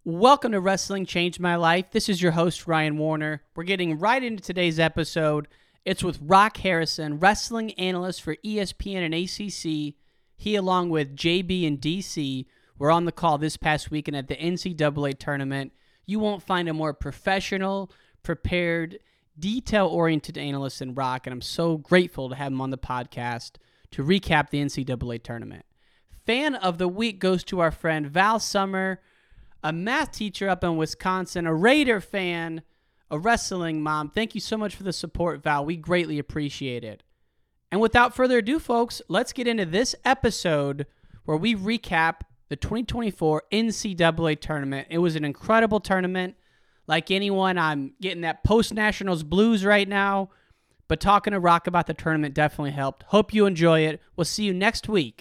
Welcome to Wrestling Changed My Life. This is your host, Ryan Warner. We're getting right into today's episode. It's with Rock Harrison, wrestling analyst for ESPN and ACC. He, along with JB and DC, were on the call this past weekend at the NCAA tournament. You won't find a more professional, prepared, detail-oriented analyst than Rock, and I'm so grateful to have him on the podcast to recap the NCAA tournament. Fan of the week goes to our friend Val Summer, a math teacher up in Wisconsin, a Raider fan, a wrestling mom. Thank you so much for the support, Val. We greatly appreciate it. And without further ado, folks, let's get into this episode where we recap the 2024 NCAA tournament. It was an incredible tournament. Like anyone, I'm getting that post-nationals blues right now, but talking to Rock about the tournament definitely helped. Hope you enjoy it. We'll see you next week.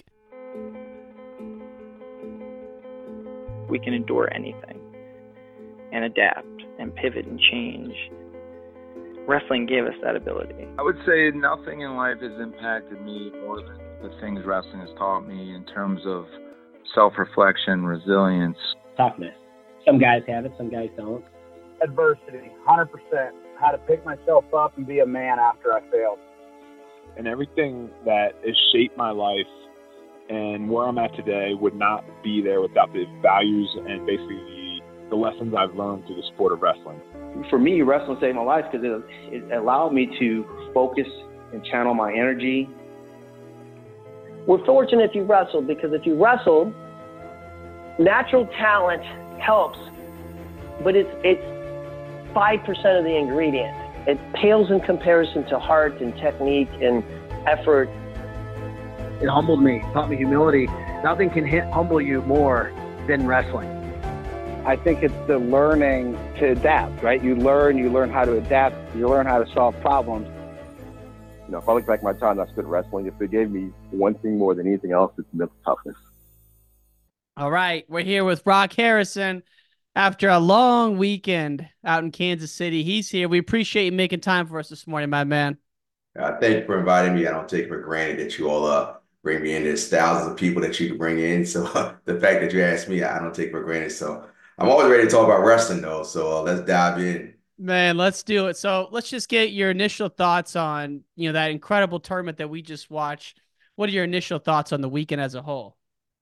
We can endure anything and adapt and pivot and change. Wrestling gave us that ability. I would say nothing in life has impacted me more than the things wrestling has taught me in terms of self-reflection, resilience. Toughness. Some guys have it, some guys don't. Adversity, 100%. How to pick myself up and be a man after I failed. And everything that has shaped my life and where I'm at today would not be there without the values and basically the lessons I've learned through the sport of wrestling. For me, wrestling saved my life because it allowed me to focus and channel my energy. We're fortunate if you wrestled, because if you wrestled, natural talent helps, but it's 5% of the ingredient. It pales in comparison to heart and technique and effort. It humbled me, taught me humility. Nothing can humble you more than wrestling. I think it's the learning to adapt, right? You learn how to adapt, you learn how to solve problems. You know, if I look back at my time I spent wrestling, if it gave me one thing more than anything else, it's mental toughness. All right, we're here with Rock Harrison. After a long weekend out in Kansas City, he's here. We appreciate you making time for us this morning, my man. Thank you for inviting me. I don't take it for granted that you all bring me in. There's thousands of people that you can bring in. So the fact that you asked me, I don't take it for granted. So I'm always ready to talk about wrestling, though. So let's dive in. Man, let's do it. So let's just get your initial thoughts on, that incredible tournament that we just watched. What are your initial thoughts on the weekend as a whole?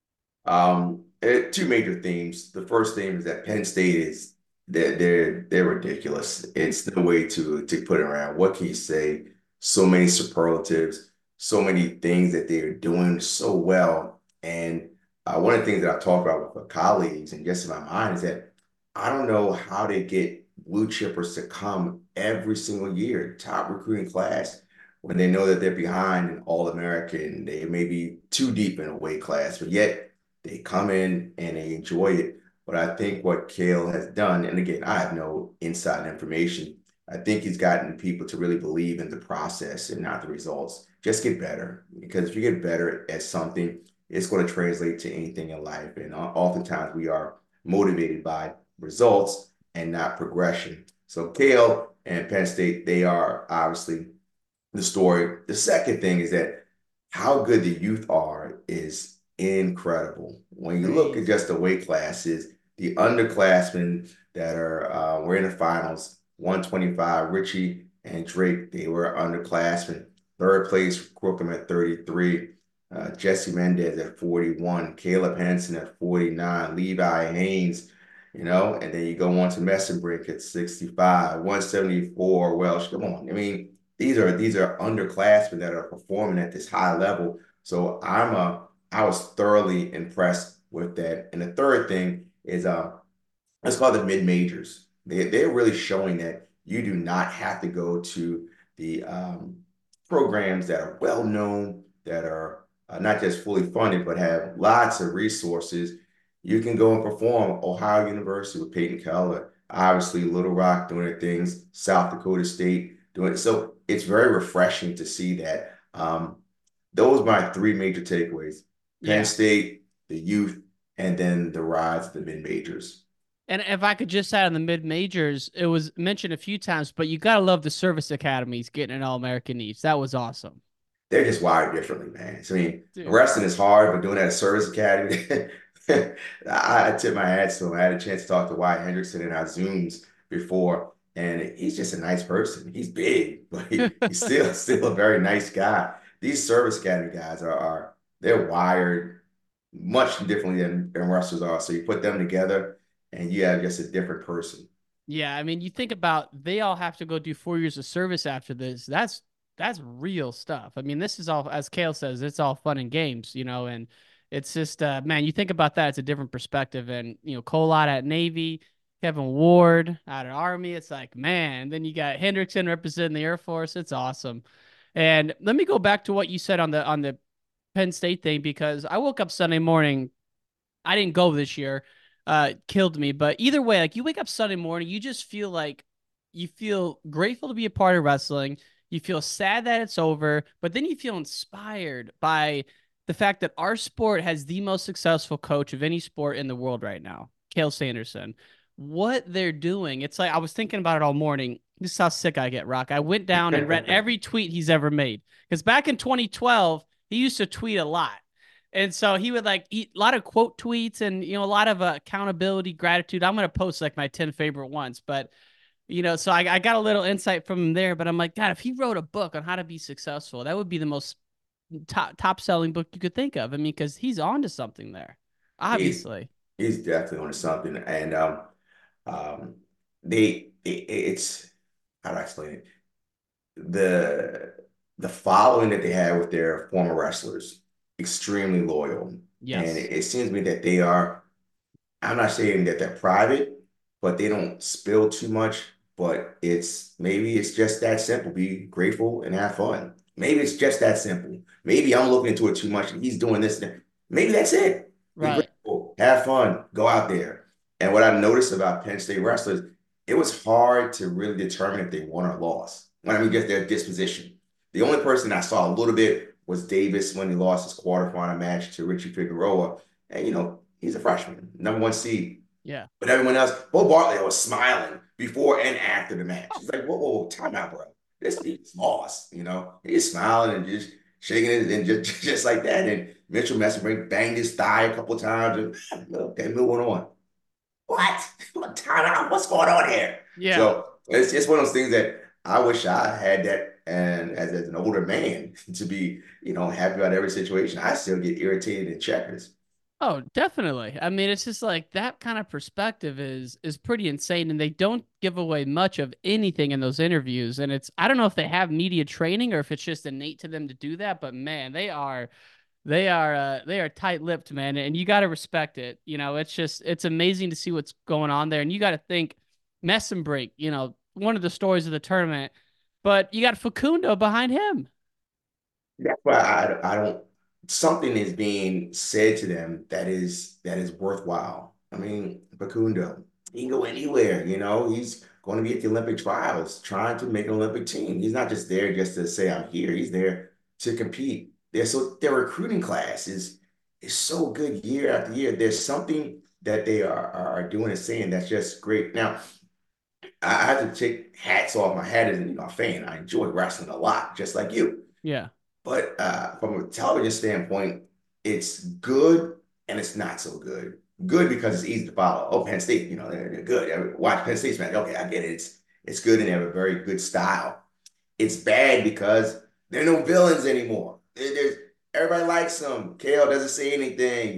Two major themes. The first theme is that Penn State is they're ridiculous. It's no way to put it around. What can you say? So many superlatives, so many things that they're doing so well. And one of the things that I've talked about with my colleagues and just in my mind is that I don't know how they get blue chippers to come every single year, top recruiting class, when they know that they're behind an All-American. They may be too deep in a weight class, but yet they come in and they enjoy it. But I think what Cael has done, and again, I have no inside information, I think he's gotten people to really believe in the process and not the results. Just get better, because if you get better at something, it's going to translate to anything in life. And oftentimes we are motivated by results and not progression. So Cael and Penn State, they are obviously the story. The second thing is that how good the youth are is incredible. When you look at just the weight classes, the underclassmen that were in the finals, 125, Richie and Drake, they were underclassmen. Third place, Crookham at 33. Jesse Mendez at 41. Caleb Henson at 49. Levi Haynes, and then you go on to Messenbrick at 65. 174, Welsh. Come on. I mean, these are underclassmen that are performing at this high level. So I was thoroughly impressed with that. And the third thing is it's called the mid-majors. They're really showing that you do not have to go to the programs that are well-known, that are not just fully funded, but have lots of resources. You can go and perform. Ohio University with Peyton Keller, obviously Little Rock doing their things, South Dakota State doing it. So it's very refreshing to see that. Those are my three major takeaways. Penn State, the youth, and then the rise of the mid-majors. And if I could just add on the mid-majors, it was mentioned a few times, but you got to love the service academies getting an All-American East. That was awesome. They're just wired differently, man. So, I mean, wrestling is hard, but doing that at service academy, I tip my hat to him. I had a chance to talk to Wyatt Hendrickson in our Zooms before, and he's just a nice person. He's big, but he's still a very nice guy. These service academy guys are they're wired much differently than wrestlers are. So you put them together, and you have just a different person. Yeah, I mean, you think about they all have to go do 4 years of service after this. That's real stuff. I mean, this is all, as Kale says, it's all fun and games, and it's just, man, you think about that, it's a different perspective. And, Colot at Navy, Kevin Ward out of Army, it's like, man, then you got Hendrickson representing the Air Force. It's awesome. And let me go back to what you said on the Penn State thing, because I woke up Sunday morning. I didn't go this year. Killed me. But either way, like you wake up Sunday morning, you just feel like you feel grateful to be a part of wrestling. You feel sad that it's over, but then you feel inspired by the fact that our sport has the most successful coach of any sport in the world right now, Cael Sanderson. What they're doing, it's like I was thinking about it all morning. This is how sick I get, Rock. I went down and read every tweet he's ever made. Because back in 2012, he used to tweet a lot. And so he would eat a lot of quote tweets and, a lot of accountability, gratitude. I'm going to post like my 10 favorite ones, but so I got a little insight from him there, but I'm like, God, if he wrote a book on how to be successful, that would be the most top selling book you could think of. I mean, because he's on to something there, obviously. He's definitely on to something. And it's, how do I explain it? The following that they have with their former wrestlers, extremely loyal. Yes. And it seems to me that they are, I'm not saying that they're private, but they don't spill too much. But maybe it's just that simple. Be grateful and have fun. Maybe it's just that simple. Maybe I'm looking into it too much and he's doing this. Maybe that's it. Right. Be grateful, have fun, go out there. And what I noticed about Penn State wrestlers, it was hard to really determine if they won or lost. I mean, just their disposition. The only person I saw a little bit was Davis when he lost his quarterfinal match to Richie Figueroa. And, he's a freshman, #1 seed. Yeah. But everyone else, Bo Bartlett was smiling before and after the match. He's like, whoa, time out, bro. This team's lost, He's smiling and just shaking it and just like that. And Mitchell Messenbrink banged his thigh a couple of times and okay, moving on. What? Time out. What's going on here? Yeah. So it's just one of those things that I wish I had that, and as an older man to be, happy about every situation. I still get irritated in checkers. Oh, definitely. I mean, it's just like that kind of perspective is pretty insane, and they don't give away much of anything in those interviews. And I don't know if they have media training or if it's just innate to them to do that, but man, they are tight-lipped, man, and you got to respect it. It's amazing to see what's going on there, and you got to think Messenbrink, one of the stories of the tournament, but you got Facundo behind him. That's why I don't. Something is being said to them that is worthwhile. I mean, Facundo, he can go anywhere. He's going to be at the Olympic trials, trying to make an Olympic team. He's not just there just to say I'm here. He's there to compete. Their recruiting class is so good year after year. There's something that they are doing and saying that's just great. Now, I have to take hats off. My hat is a fan. I enjoy wrestling a lot, just like you. Yeah. But from a television standpoint, it's good and it's not so good. Good because it's easy to follow. Oh, Penn State, they're good. Watch Penn State's match. Okay, I get it. It's good and they have a very good style. It's bad because there are no villains anymore. Everybody likes him. Cael doesn't say anything.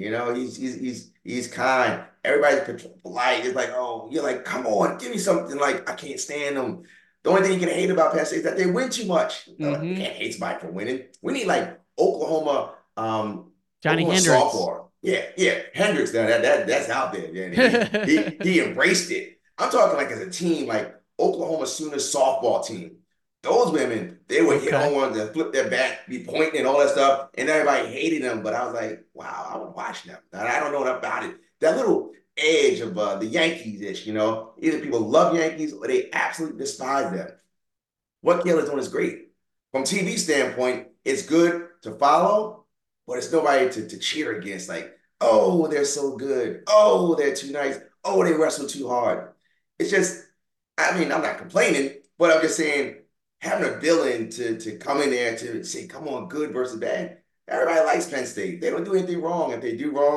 He's kind. Everybody's polite. It's like, oh, you're like, come on, give me something. Like, I can't stand them. The only thing you can hate about Penn State is that they win too much. You can't hate somebody for winning. We need like Oklahoma, Johnny Oklahoma Hendricks. Softball. Yeah, Hendricks. That's out there. Yeah, he embraced it. I'm talking like as a team, like Oklahoma Sooners softball team. Those women, they would hit on one to flip their bat, be pointing and all that stuff, and everybody hated them. But I was like, wow, I would watch them. I don't know enough about it. That little edge of the Yankees-ish, either people love Yankees or they absolutely despise them. What Cael is doing is great. From TV standpoint, it's good to follow, but it's nobody to cheer against. Like, oh, they're so good. Oh, they're too nice. Oh, they wrestle too hard. It's just, I mean, I'm not complaining, but I'm just saying, having a villain to come in there to say, come on, good versus bad. Everybody likes Penn State. They don't do anything wrong. If they do wrong,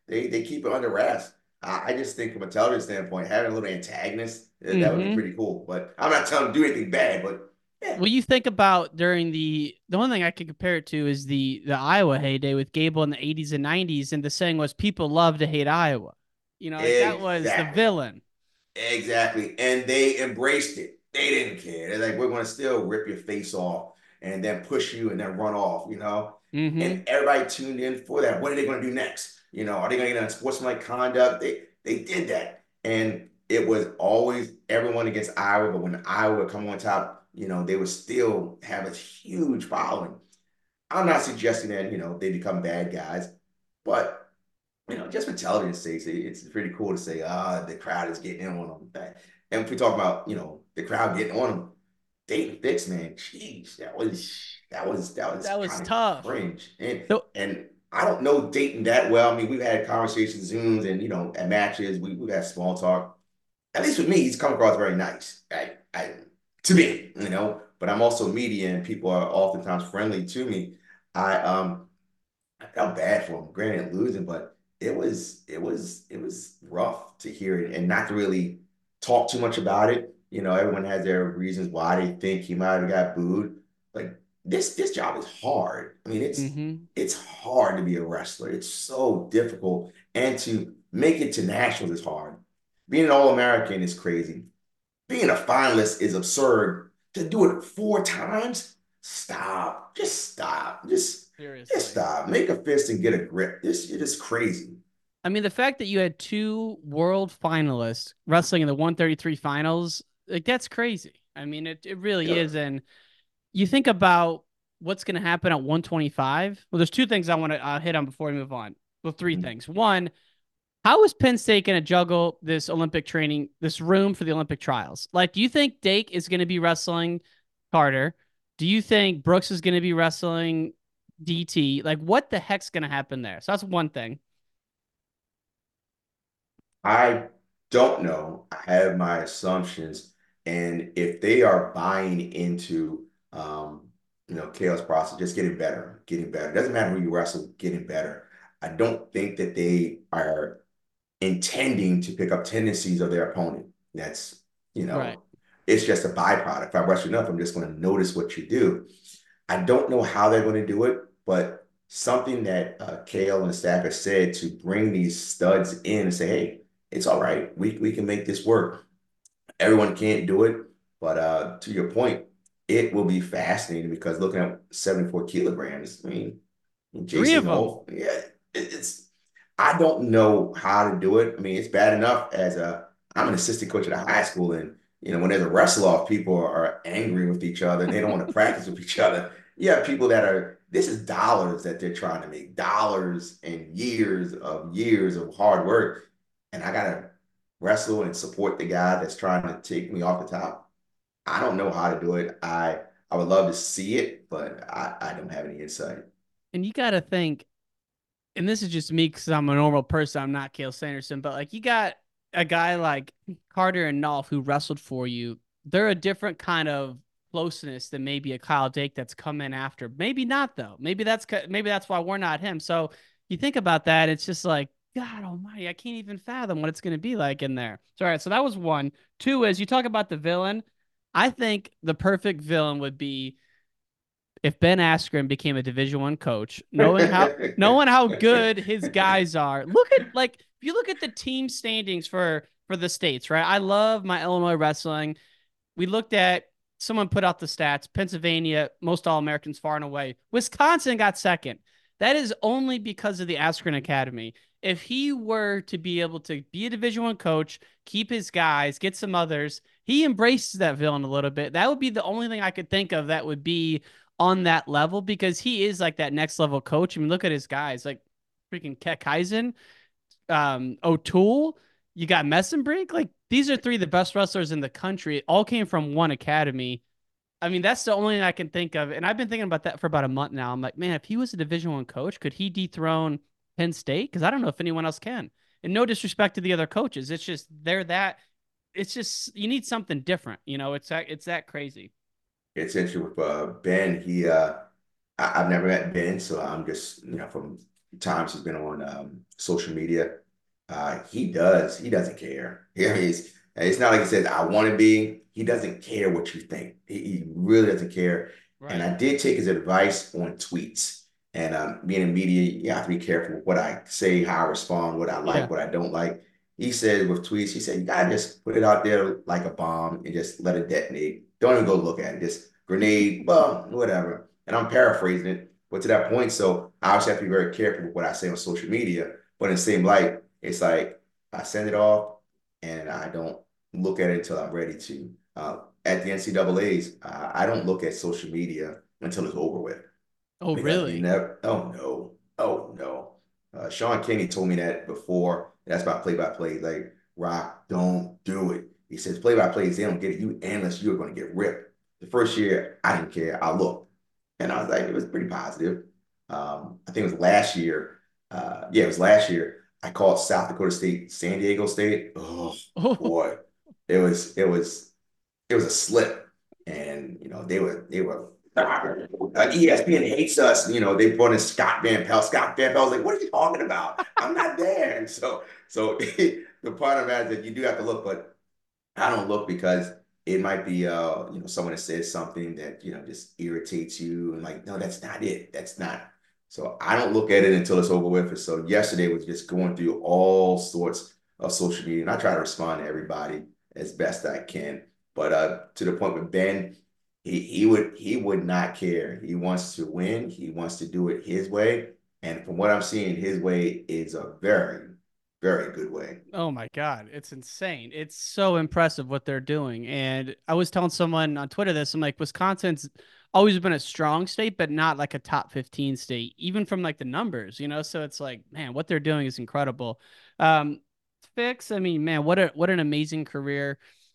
They keep it under wraps. I just think from a television standpoint, having a little antagonist, that would be Mm-hmm. pretty cool. But I'm not telling them to do anything bad, but yeah. Well, you think about during the one thing I could compare it to is the Iowa heyday with Gable in the 80s and 90s, and the saying was people love to hate Iowa. You know, like that was the Exactly. villain. Exactly. And they embraced it. They didn't care. They're like, we're going to still rip your face off and then push you and then run off, you know? Mm-hmm. And everybody tuned in for that. What are they going to do next? You know, are they going to get unsportsmanlike conduct? They did that. And it was always everyone against Iowa. But when Iowa would come on top, you know, they would still have a huge following. I'm not suggesting that, you know, they become bad guys, but you know, just for television's sake, it's pretty cool to say, the crowd is getting in on them. And if we talk about, you know, the crowd getting on them, Dayton Fix, man, jeez, that was That was kind of tough. cringe. So, And I don't know Dayton that well. I mean, we've had conversations, Zooms, and you know, at matches, we've had small talk. At least with me, he's come across very nice. To me, you know, but I'm also media, and people are oftentimes friendly to me. I felt bad for him, granted losing, but it was rough to hear it and not to really talk too much about it. You know, everyone has their reasons why they think he might have got booed. Like this job is hard. I mean, mm-hmm. it's hard to be a wrestler. It's so difficult. And to make it to nationals is hard. Being an All-American is crazy. Being a finalist is absurd. To do it 4 times, stop. Just stop. Seriously. Just stop. Make a fist and get a grip. You're just crazy. I mean, the fact that you had 2 world finalists wrestling in the 133 finals, like that's crazy. I mean, it really is. And you think about what's going to happen at 125. Well, there's 2 things I want to hit on before we move on. Well, 3 things. One, how is Penn State going to juggle this Olympic training, this room for the Olympic trials? Like, do you think Dake is going to be wrestling Carter? Do you think Brooks is going to be wrestling DT? Like, what the heck's going to happen there? So that's one thing. I don't know. I have my assumptions, and if they are buying into, you know, chaos process, just getting better, getting better. It doesn't matter who you wrestle, getting better. I don't think that they are intending to pick up tendencies of their opponent. That's, you know, Right. It's just a byproduct. If I wrestle enough, I'm just going to notice what you do. I don't know how they're going to do it, but something that Kale and the staff has said to bring these studs in and say, hey, it's all right. We can make this work. Everyone can't do it, but to your point, it will be fascinating because looking at 74 kilograms, I mean, 3 Jason of them. Hall, yeah, it's I don't know how to do it. I mean, it's bad enough I'm an assistant coach at a high school, and you know, when there's a wrestle off, people are angry with each other and they don't want to practice with each other. You have people this is dollars that they're trying to make, dollars and years of hard work. And I gotta wrestle and support the guy that's trying to take me off the top. I don't know how to do it. I would love to see it, but I don't have any insight. And you got to think, and this is just me because I'm a normal person. I'm not Cale Sanderson, but like you got a guy like Carter and Nolf who wrestled for you. They're a different kind of closeness than maybe a Kyle Dake that's come in after. Maybe not though. Maybe that's why we're not him. So you think about that, it's just like, God almighty, I can't even fathom what it's going to be like in there. So, all right, so that was 1. 2 is you talk about the villain. I think the perfect villain would be if Ben Askren became a Division I coach, knowing how good his guys are. Look at if you look at the team standings for the states, right? I love my Illinois wrestling. We looked at someone put out the stats. Pennsylvania, most All-Americans far and away. Wisconsin got second. That is only because of the Askren Academy. If he were to be able to be a Division I coach, keep his guys, get some others, he embraces that villain a little bit. That would be the only thing I could think of that would be on that level because he is like that next level coach. I mean, look at his guys, like freaking Keck Heisen, O'Toole, you got Messenbrink. Like these are 3 of the best wrestlers in the country. It all came from one academy. I mean, that's the only thing I can think of. And I've been thinking about that for about a month now. I'm like, man, if he was a Division I coach, could he dethrone Penn State? Because I don't know if anyone else can. And no disrespect to the other coaches. It's just it's just you need something different. You know, it's that crazy. It's interesting with Ben. I've never met Ben, so I'm just, you know, from times he's been on social media, he doesn't care. Yeah, it's not like he says, I want to be. He doesn't care what you think. He really doesn't care. Right. And I did take his advice on tweets. And being in media, you have to be careful with what I say, how I respond, what I like, what I don't like. He said with tweets, he said, you gotta just put it out there like a bomb and just let it detonate. Don't even go look at it. Just grenade, well, whatever. And I'm paraphrasing it, but to that point, so I obviously have to be very careful with what I say on social media. But in the same light, it's like I send it off and I don't look at it until I'm ready to. At the NCAA's, I don't look at social media until it's over with. Oh, Because really? oh no, oh no. Sean Kinney told me that before. That's about play-by-play. Like, Rock, don't do it. He says play-by-plays, they don't get it. You analysts, you're going to get ripped. The first year, I didn't care. I looked. And I was like, it was pretty positive. I think it was last year. Yeah, it was last year. I called South Dakota State, San Diego State. Oh, boy. It was a slip. And, they were ESPN hates us. They brought in Scott Van Pelt. Scott Van Pelt was like, what are you talking about? I'm not there. And so the part of that is that you do have to look, but I don't look because it might be someone that says something that just irritates you and like, no, that's not it. That's not. So I don't look at it until it's over with. And so yesterday was just going through all sorts of social media, and I try to respond to everybody as best I can. But to the point with Ben, he would not care. He wants to win. He wants to do it his way. And from what I'm seeing, his way is a very, very good way. Oh my God, it's insane. It's so impressive what they're doing. And I was telling someone on Twitter this, I'm like, Wisconsin's always been a strong state, but not like a top 15 state, even from like the numbers, so it's like, man, what they're doing is incredible. Fix, I mean, man, what an amazing career.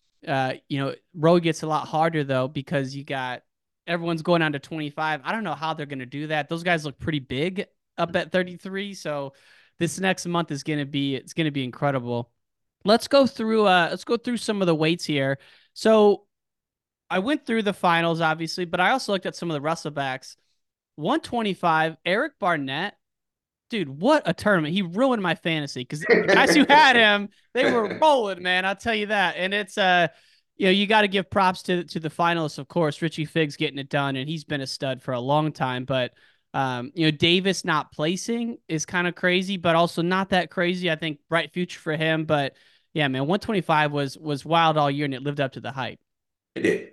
Road gets a lot harder though, because you got everyone's going on to 25. I don't know how they're going to do that. Those guys look pretty big up at 33. So this next month is going to be, it's going to be incredible. Let's go through some of the weights here. So I went through the finals obviously, but I also looked at some of the wrestlebacks. 125, Eric Barnett. Dude, what a tournament. He ruined my fantasy because the guys who had him, they were rolling, man. I'll tell you that. And it's, you got to give props to the finalists, of course. Richie Figg's getting it done, and he's been a stud for a long time. But, Davis not placing is kind of crazy, but also not that crazy. I think bright future for him. But, yeah, man, 125 was wild all year, and it lived up to the hype. It did.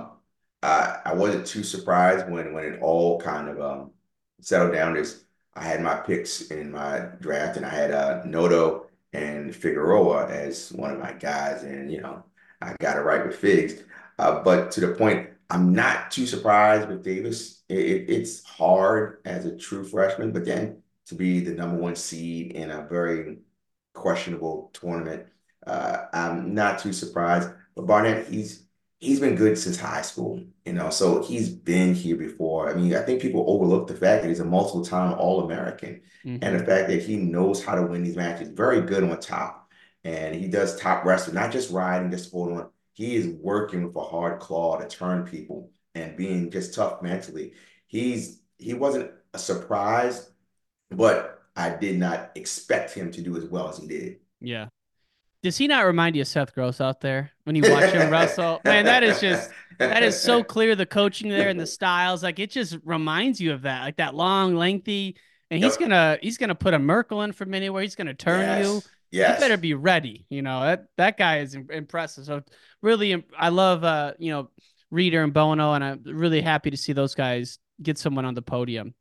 I wasn't too surprised when it all kind of settled down. I had my picks in my draft, and I had Noto and Figueroa as one of my guys, and I got it right with Figs. But to the point, I'm not too surprised with Davis. It's hard as a true freshman, but then to be the #1 seed in a very questionable tournament, I'm not too surprised. But Barnett, he's been good since high school, so he's been here before. I mean, I think people overlook the fact that he's a multiple-time All-American, and the fact that he knows how to win these matches. Very good on top, and he does top wrestling, not just riding, just hold on. He is working with a hard claw to turn people and being just tough mentally. He wasn't a surprise, but I did not expect him to do as well as he did. Yeah. Does he not remind you of Seth Gross out there when you watch him wrestle? Man, that is so clear, the coaching there and the styles. Like, it just reminds you of that, like that long, lengthy, and he's gonna put a Merkel in from anywhere. He's gonna turn you. Yes. You better be ready. That guy is impressive. So really, I love Reeder and Bono, and I'm really happy to see those guys get someone on the podium.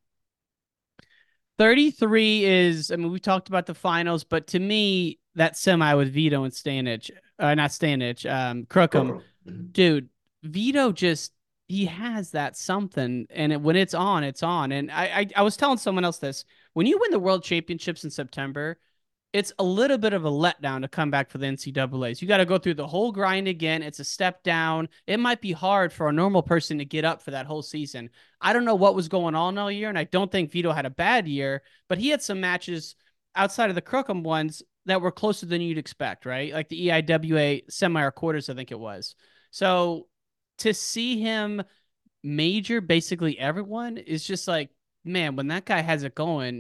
33 is, I mean, we talked about the finals, but to me, that semi with Vito and Stanich, not Stanich, Crookham, dude, Vito he has that something, and when it's on, it's on. And I was telling someone else this, when you win the World Championships in September, it's a little bit of a letdown to come back for the NCAAs. You got to go through the whole grind again. It's a step down. It might be hard for a normal person to get up for that whole season. I don't know what was going on all year, and I don't think Vito had a bad year, but he had some matches outside of the Crookham ones that were closer than you'd expect, right? Like the EIWA semi or quarters, I think it was. So to see him major basically everyone is just like, man, when that guy has it going,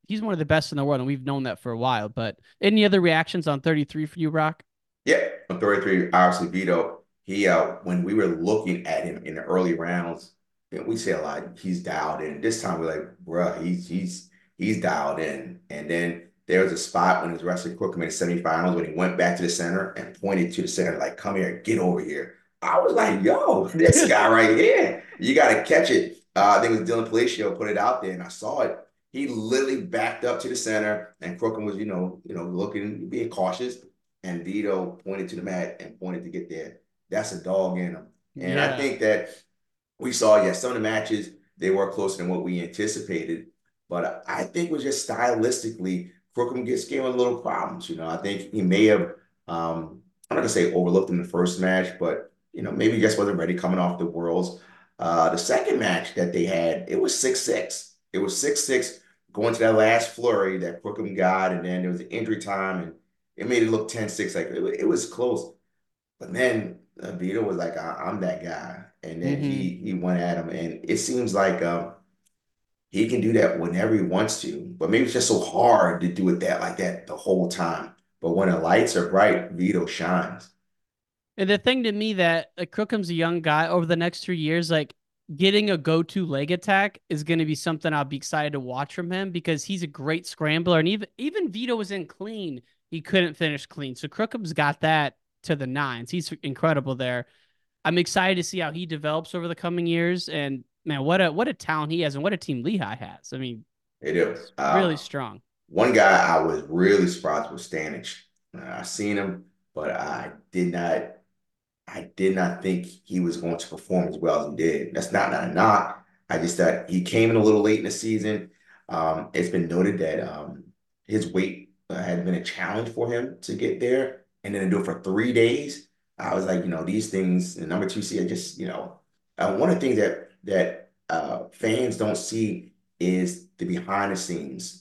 he's one of the best in the world, and we've known that for a while. But any other reactions on 33 for you, Rock? Yeah, on 33, obviously Vito, he when we were looking at him in the early rounds, we say a lot, he's dialed in. This time we're like, bruh, he's dialed in. And then there was a spot when he was wrestling Crookham in the semifinals when he went back to the center and pointed to the center, like, come here, get over here. I was like, yo, this guy right here, you gotta catch it. I think it was Dylan Palacio put it out there, and I saw it. He literally backed up to the center, and Crookham was, looking, being cautious. And Vito pointed to the mat and pointed to get there. That's a dog in him. And I think that we saw, some of the matches, they were closer than what we anticipated. But I think it was just stylistically, Crookham gave him a little problems. I think he may have, I'm not going to say overlooked in the first match, but, maybe he just wasn't ready coming off the Worlds. The second match that they had, it was 6-6. It was 6-6 going to that last flurry that Crookham got, and then there was an injury time, and it made it look 10-6. Like it was close. But then Vito was like, I'm that guy. And then he went at him. And it seems like he can do that whenever he wants to. But maybe it's just so hard to do it like that the whole time. But when the lights are bright, Vito shines. And the thing to me that Crookham's a young guy over the next 3 years, like getting a go-to leg attack is going to be something I'll be excited to watch from him because he's a great scrambler. And even Vito was in clean. He couldn't finish clean. So Crookham's got that to the nines. He's incredible there. I'm excited to see how he develops over the coming years. And man, what a talent he has and what a team Lehigh has. I mean, it is really strong. One guy I was really surprised was Stanich. I seen him, but I did not think he was going to perform as well as he did. That's not a knock. I just thought he came in a little late in the season. It's been noted that his weight had been a challenge for him to get there, and then to do it for 3 days. I was like, these things, the number 2 seed, just, one of the things that fans don't see is the behind the scenes,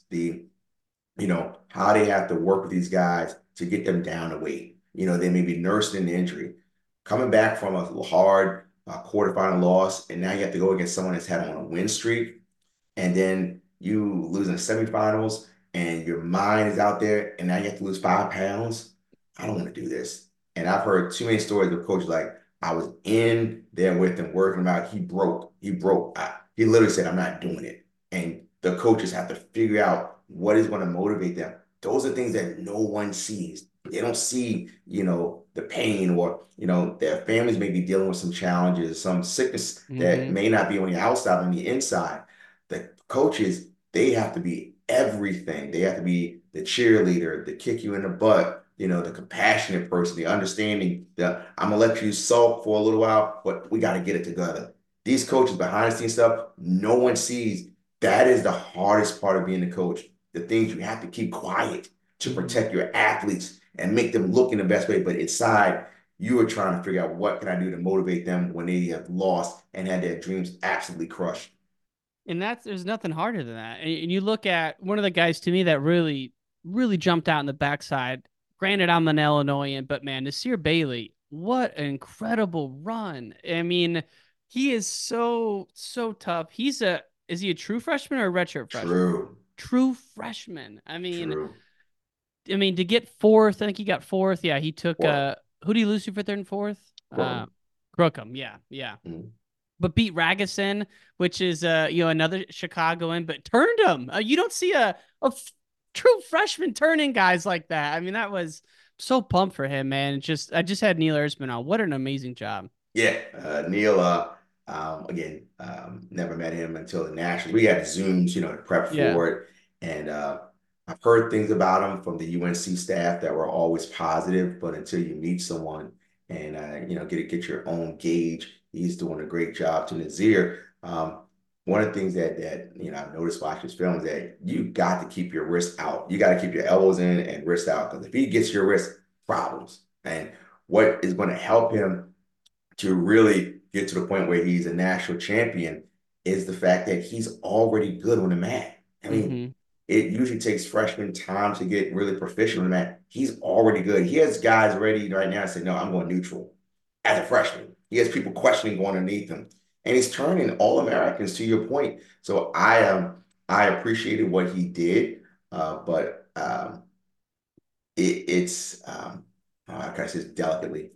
how they have to work with these guys to get them down to weight. They may be nursing an injury, coming back from a hard quarterfinal loss, and now you have to go against someone that's had on a win streak, and then you lose in the semifinals, and your mind is out there, and now you have to lose 5 pounds. I don't want to do this. And I've heard too many stories of coaches like, I was in there with him, working him out. He broke. He literally said, I'm not doing it. And the coaches have to figure out what is going to motivate them. Those are things that no one sees. They don't see, the pain or, their families may be dealing with some challenges, some sickness that may not be on the outside, on the inside. The coaches, they have to be everything. They have to be the cheerleader, the kick you in the butt, the compassionate person, the understanding, I'm going to let you sulk for a little while, but we got to get it together. These coaches, behind the scenes stuff, no one sees. That is the hardest part of being a coach. The things you have to keep quiet to protect your athletes and make them look in the best way. But inside, you are trying to figure out what can I do to motivate them when they have lost and had their dreams absolutely crushed. And there's nothing harder than that. And you look at one of the guys to me that really, really jumped out in the backside. Granted, I'm an Illinoisan, but man, Nasir Bailey, what an incredible run. I mean, he is so tough. Is he a true freshman or a redshirt freshman? True freshman. I mean, to get fourth, I think he got fourth. Yeah, he took who did he lose to for third and fourth? Crookham. Yeah. Mm-hmm. But beat Ragusan, which is another Chicagoan, but turned him. You don't see a true freshman turning guys like that. I mean, that was so pumped for him, man. I just had Neil Erzman on. What an amazing job. Yeah, Neil. Again, never met him until the national. We had Zooms, to prep for it, and I've heard things about him from the UNC staff that were always positive. But until you meet someone and get your own gauge, he's doing a great job. To Nasir, one of the things that I've noticed watching his film is that you got to keep your wrists out. You got to keep your elbows in and wrists out, because if he gets your wrist, problems. And what is going to help him to really get to the point where he's a national champion is the fact that he's already good on the mat. I mean, it usually takes freshmen time to get really proficient on the mat. He's already good. He has guys ready right now to say, no, I'm going neutral as a freshman. He has people questioning going underneath him. And he's turning All-Americans, to your point. So I I appreciated what he did, but it's how can I say this delicately?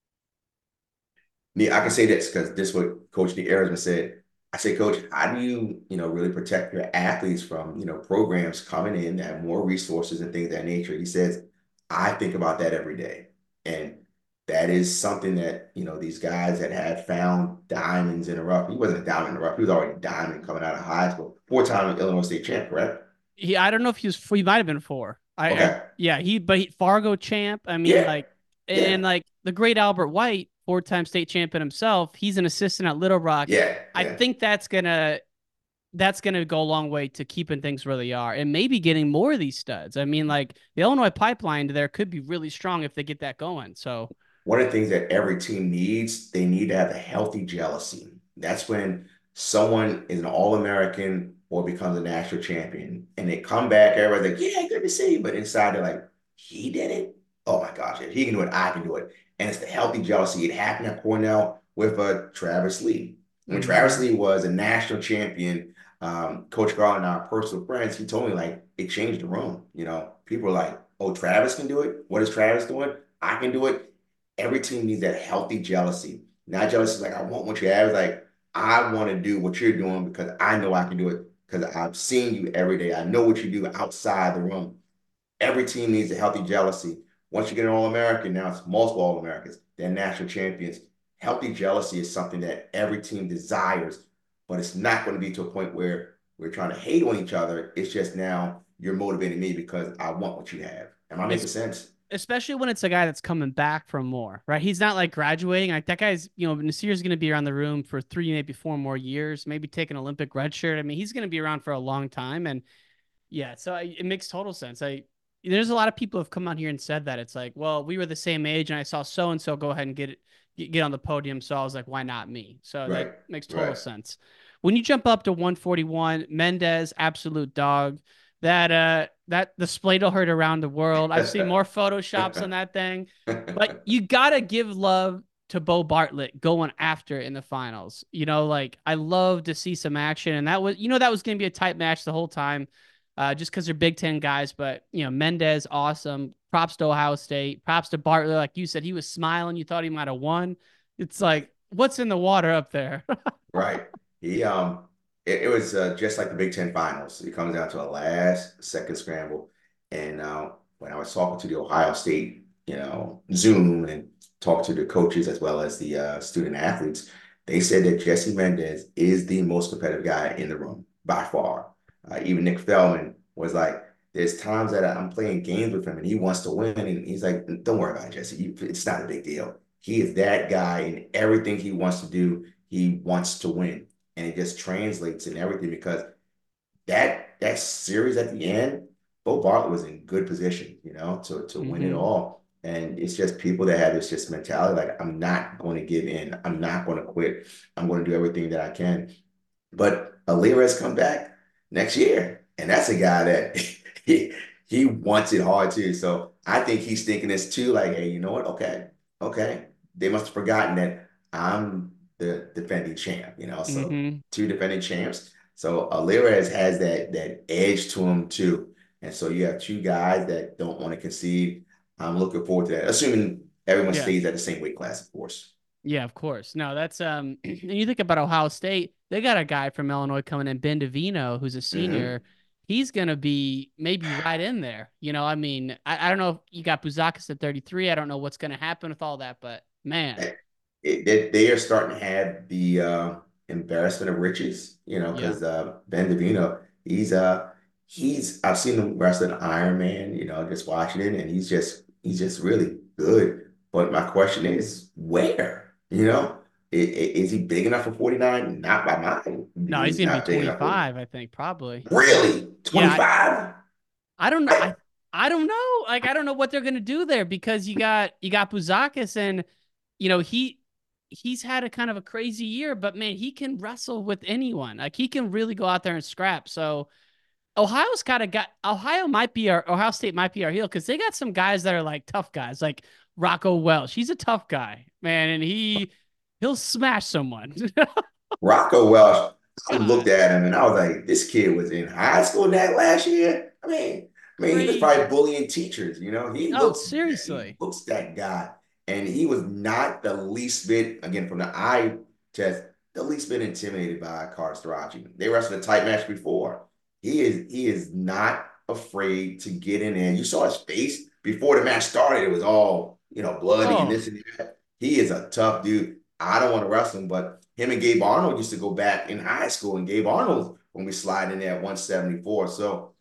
I can say this because this is what Coach Nick Arizman said. I say, Coach, how do you, really protect your athletes from, programs coming in that have more resources and things of that nature? He says, I think about that every day. And that is something that, these guys that had found diamonds in the rough. He wasn't a diamond in the rough. He was already a diamond coming out of high school. Four-time Illinois State champ, correct? I don't know if he might have been four. Okay. Fargo champ. I mean, and like the great Albert White, four-time state champion himself. He's an assistant at Little Rock. I think that's gonna go a long way to keeping things where they are and maybe getting more of these studs. I mean, like the Illinois pipeline there could be really strong if they get that going. So one of the things that every team needs, they need to have a healthy jealousy. That's when someone is an All-American or becomes a national champion and they come back, everybody's like, yeah, good to see you. But inside they're like, he did it? Oh my gosh, if he can do it, I can do it. And it's the healthy jealousy. It happened at Cornell with Travis Lee. When Travis Lee was a national champion, Coach Garland and our personal friends, he told me like it changed the room. People were like, oh, Travis can do it. What is Travis doing? I can do it. Every team needs that healthy jealousy. Not jealousy like I want what you have. It's like I want to do what you're doing because I know I can do it because I've seen you every day. I know what you do outside the room. Every team needs a healthy jealousy. Once you get an All-American, now it's multiple All-Americans, then national champions. Healthy jealousy is something that every team desires, but it's not going to be to a point where we're trying to hate on each other. It's just now you're motivating me because I want what you have. Am I making sense? Especially when it's a guy that's coming back from more, right? He's not like graduating. Like that guy's, Nasir's going to be around the room for 3, maybe 4 more years, maybe take an Olympic red shirt. I mean, he's going to be around for a long time. And yeah, so it makes total sense. There's a lot of people have come on here and said that it's like, well, we were the same age and I saw so-and-so go ahead and get on the podium. So I was like, why not me? So that makes total sense. When you jump up to 141, Mendez, absolute dog. That Spladle heard around the world. I've seen more photoshops on that thing. But you got to give love to Bo Bartlett going after in the finals. I love to see some action. And that was going to be a tight match the whole time. Just because they're Big Ten guys, but Mendez, awesome. Props to Ohio State. Props to Bartlett. Like you said, he was smiling. You thought he might have won. It's like, what's in the water up there? Right. It was just like the Big Ten finals. It comes down to a second scramble. And when I was talking to the Ohio State, Zoom and talked to the coaches as well as the student athletes, they said that Jesse Mendez is the most competitive guy in the room by far. Even Nick Feldman was like, there's times that I'm playing games with him and he wants to win. And he's like, don't worry about it, Jesse. It's not a big deal. He is that guy in everything he wants to do. He wants to win. And it just translates in everything because that series at the end, Bo Bartlett was in good position, to win it all. And it's just people that have this just mentality, like, I'm not going to give in. I'm not going to quit. I'm going to do everything that I can. But Alirez come back next year. And that's a guy that he wants it hard too. So I think he's thinking this too, like, hey, you know what? Okay. They must have forgotten that I'm the defending champ, so 2 defending champs. So Alirez has that edge to him too. And so you have 2 guys that don't want to concede. I'm looking forward to that, assuming everyone stays at the same weight class, of course. Yeah, of course. No, that's and you think about Ohio State, they got a guy from Illinois coming in, Ben DeVino, who's a senior. He's going to be maybe right in there. I mean, I don't know if you got Buzakis at 33. I don't know what's going to happen with all that, but man. They are starting to have the embarrassment of riches, because Ben DeVino, he's I've seen him wrestle an Ironman, just watching it, and he's just really good. But my question is, where? Is he big enough for 49? Not by mine. No, he's gonna be 25, I think, probably. Really? 25? Yeah, I don't know. I don't know. Like, I don't know what they're gonna do there because you got Buzakis and he's had a kind of a crazy year, but man, he can wrestle with anyone. Like he can really go out there and scrap. So Ohio State might be our heel because they got some guys that are like tough guys, like Rocco Welsh. He's a tough guy, man, and he'll smash someone. Rocco Welsh, I looked at him and I was like, this kid was in high school that last year. He was probably Crazy. bullying teachers. You know, Oh, he seriously. looks that guy, and he was not the least bit, again, from the eye test, the least bit intimidated by Carter Starachi. They wrestled a tight match before. He is not afraid to get in there. You saw his face before the match started. It was all, bloody and Oh, this and that. He is a tough dude. I don't want to wrestle him, but him and Gabe Arnold used to go back in high school, and Gabe Arnold when we slide in there at 174. So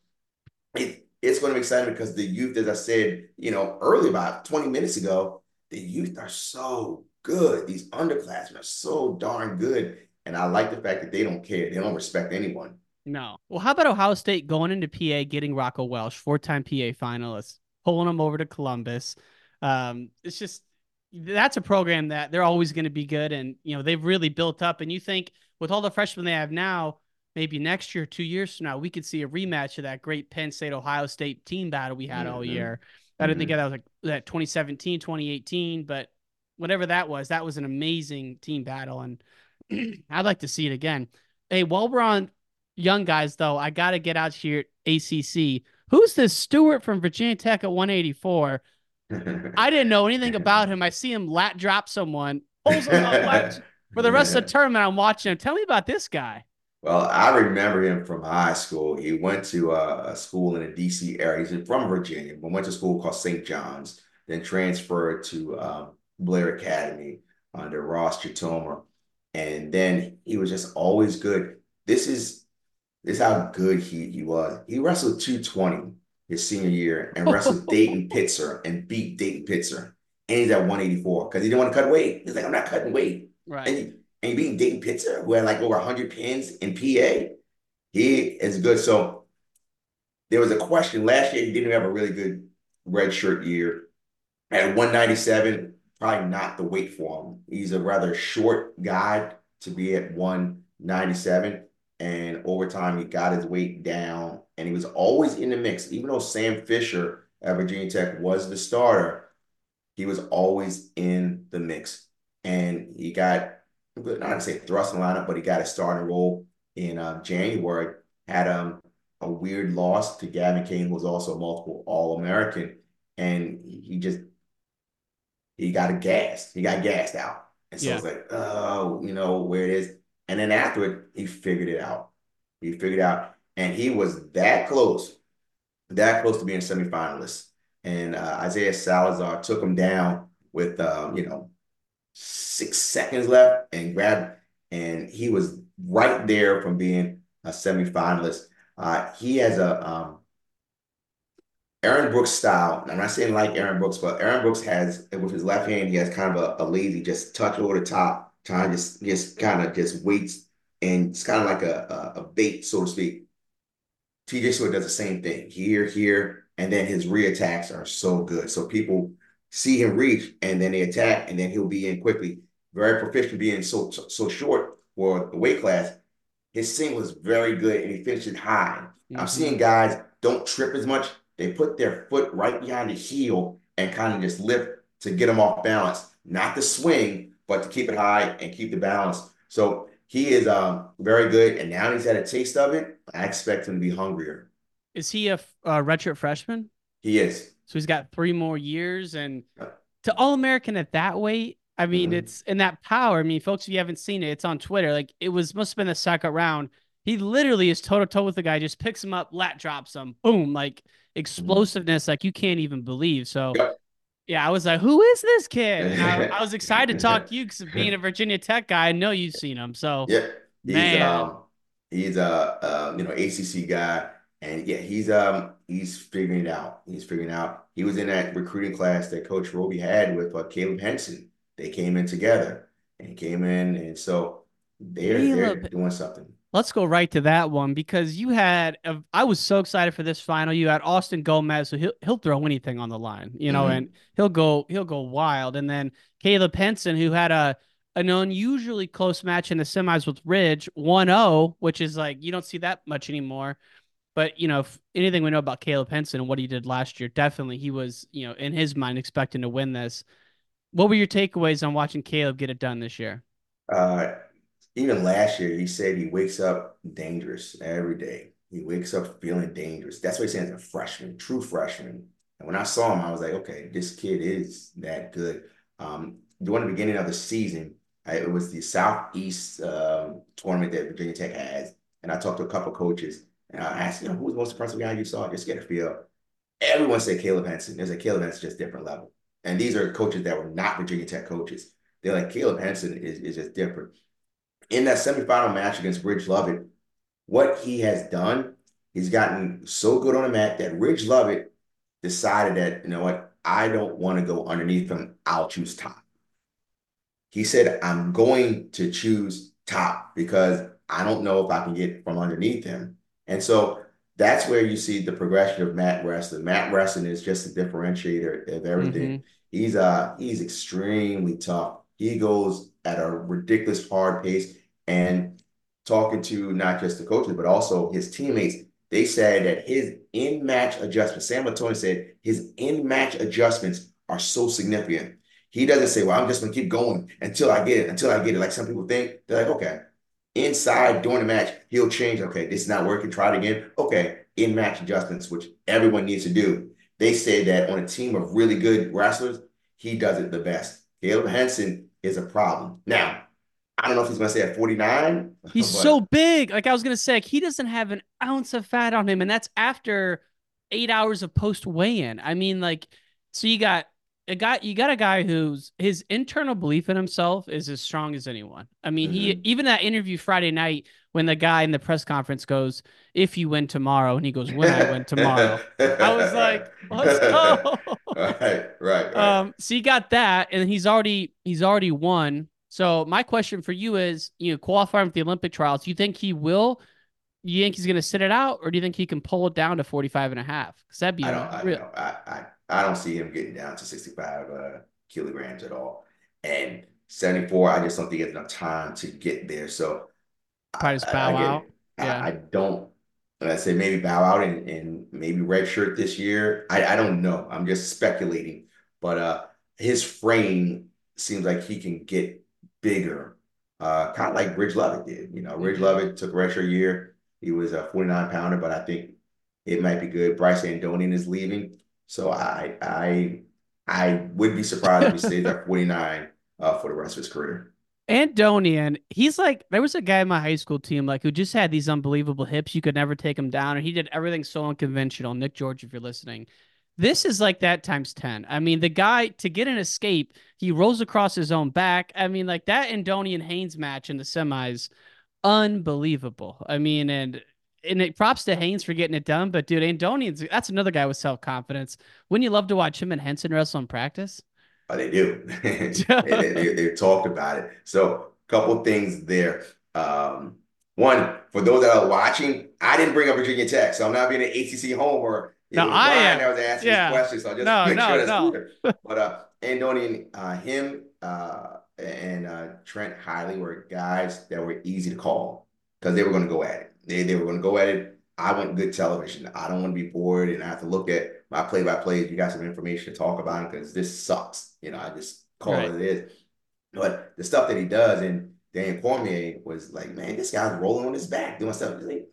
it's going to be exciting because the youth, as I said, early about 20 minutes ago, the youth are so good. These underclassmen are so darn good. And I like the fact that they don't care. They don't respect anyone. no. Well, how about Ohio State going into PA, getting Rocco Welsh, 4-time PA finalist, pulling him over to Columbus? It's just, that's a program that they're always going to be good. And, they've really built up. And you think with all the freshmen they have now, maybe next year, 2 years from now, we could see a rematch of that great Penn State, Ohio State team battle we had all year. I didn't think that was like that 2017, 2018, but whatever that was an amazing team battle. And I'd like to see it again. Hey, while we're on young guys, though, I got to get out here at ACC. Who's this Stewart from Virginia Tech at 184? I didn't know anything about him. I see him lat drop someone, pulls him up for the rest of the tournament. I'm watching him. Tell me about this guy. Well, I remember him from high school. He went to a school in the DC area. He's from Virginia, but went to a school called St. John's, then transferred to Blair Academy under Ross Chitoma. And then he was just always good. This is how good he was. He wrestled 220 his senior year and wrestled Dayton Pitzer and beat Dayton Pitzer. And he's at 184 because he didn't want to cut weight. He's like, I'm not cutting weight. Right. And he beat Dayton Pitzer, who had like over 100 pins in PA. He is good. So there was a question last year. He didn't have a really good red shirt year. At 197, probably not the weight for him. He's a rather short guy to be at 197. And over time, he got his weight down, and he was always in the mix. Even though Sam Fisher at Virginia Tech was the starter, he was always in the mix. And he got, not to say thrust in the lineup, but he got a starting role in January. Had a weird loss to Gavin Kane, who was also a multiple All-American. And he got gassed. He got gassed out. And so it's like, oh, where it is. And then after it, he figured it out. And he was that close to being a semifinalist. And Isaiah Salazar took him down with, 6 seconds left and grabbed, and he was right there from being a semifinalist. He has a Aaron Brooks style. I'm not saying like Aaron Brooks, but Aaron Brooks has, with his left hand, he has kind of a lazy, just touch over the top, trying just kind of just waits, and it's kind of like a bait, so to speak. TJ Stewart does the same thing here, and then his re-attacks are so good. So people see him reach, and then they attack, and then he'll be in quickly. Very proficient being so short for the weight class. His swing was very good, and he finished it high. I'm seeing guys don't trip as much. They put their foot right behind the heel and kind of just lift to get them off balance. Not to swing, but to keep it high and keep the balance. So he is very good, and now he's had a taste of it. I expect him to be hungrier. Is he a redshirt freshman? He is. So he's got 3 more years, and to All-American at that weight, I mean, it's in that power. I mean, folks, if you haven't seen it, it's on Twitter. Like, must have been the second round. He literally is toe-to-toe with the guy, just picks him up, lat drops him, boom, like explosiveness, like you can't even believe. So, yeah, I was like, who is this kid? And I was excited to talk to you because being a Virginia Tech guy, I know you've seen him. So, yeah, he's a ACC guy, and yeah, he's figuring it out. He was in that recruiting class that Coach Roby had with Caleb Henson. They came in together, and he came in, and so they're doing something. Let's go right to that one, because you had I was so excited for this final. You had Austin Gomez, so he'll throw anything on the line, and he'll go wild. And then Caleb Henson, who had an unusually close match in the semis with Ridge, 1-0, which is like you don't see that much anymore. But if anything we know about Caleb Henson and what he did last year, definitely he was in his mind expecting to win this. What were your takeaways on watching Caleb get it done this year? even last year, he said he wakes up dangerous every day. He wakes up feeling dangerous. That's what he's saying as a freshman, true freshman. And when I saw him, I was like, okay, this kid is that good. During the beginning of the season, it was the Southeast tournament that Virginia Tech has. And I talked to a couple of coaches, and I asked, who was the most impressive guy you saw? Just get a feel. Everyone said Caleb Henson. They said Caleb Henson's just different level. And these are coaches that were not Virginia Tech coaches. They're like, Caleb Henson is just different. In that semifinal match against Ridge Lovett, what he has done, he's gotten so good on the mat that Ridge Lovett decided that, you know what, I don't want to go underneath him. I'll choose top. He said, I'm going to choose top because I don't know if I can get from underneath him. And so that's where you see the progression of mat wrestling. Mat wrestling is just a differentiator of everything. He's extremely tough. He goes at a ridiculous hard pace. And talking to not just the coaches, but also his teammates, they said that his in-match adjustments, Sam Latoni said his in-match adjustments are so significant. He doesn't say, well, I'm just going to keep going until I get it. Like some people think. They're like, okay. Inside, during the match, he'll change. Okay, this is not working. Try it again. Okay, in-match adjustments, which everyone needs to do. They say that on a team of really good wrestlers, he does it the best. Caleb Henson is a problem. Now, I don't know if he's going to stay at 49. He's so big. Like I was going to say, like, he doesn't have an ounce of fat on him, and that's after 8 hours of post weigh-in. I mean, like, so you got a guy whose his internal belief in himself is as strong as anyone. I mean, he even that interview Friday night when the guy in the press conference goes, "If you win tomorrow," and he goes, "When I win tomorrow," I was like, "Let's go!" Right. So you got that, and he's already won. So my question for you is, qualifying for the Olympic trials, do you think he will? You think he's going to sit it out, or do you think he can pull it down to 45 and a half? Because that'd be I don't see him getting down to 65 kilograms at all. And 74, I just don't think he has enough time to get there. So probably just bow out. Yeah. I don't. I say maybe bow out and maybe redshirt this year. I don't know. I'm just speculating. But his frame seems like he can get bigger, kind of like Ridge Lovett did. Ridge Lovett took a redshirt year. He was a 49-pounder, but I think it might be good. Bryce Andonian is leaving, so I would be surprised if he stays at 49 for the rest of his career. Andonian, he's like, there was a guy in my high school team who just had these unbelievable hips. You could never take him down, and he did everything so unconventional. Nick George, if you're listening. This is like that times 10. I mean, the guy, to get an escape, he rolls across his own back. I mean, like that Andonian Haynes match in the semis, unbelievable. I mean, and it props to Haynes for getting it done. But, dude, Andonian's, that's another guy with self-confidence. Wouldn't you love to watch him and Henson wrestle in practice? Oh, they do. They've talked about it. So a couple things there. One, for those that are watching, I didn't bring up Virginia Tech, so I'm not being an ACC homer. No, I am. I was asking these questions, so I'll just make sure that's clear. But Andonian, him and Trent Hiley were guys that were easy to call because they were going to go at it. They were going to go at it. I want good television. I don't want to be bored and I have to look at my play-by-plays. You got some information to talk about because this sucks. I just call it it is. But the stuff that he does, and Dan Cormier was like, man, this guy's rolling on his back doing stuff. Like,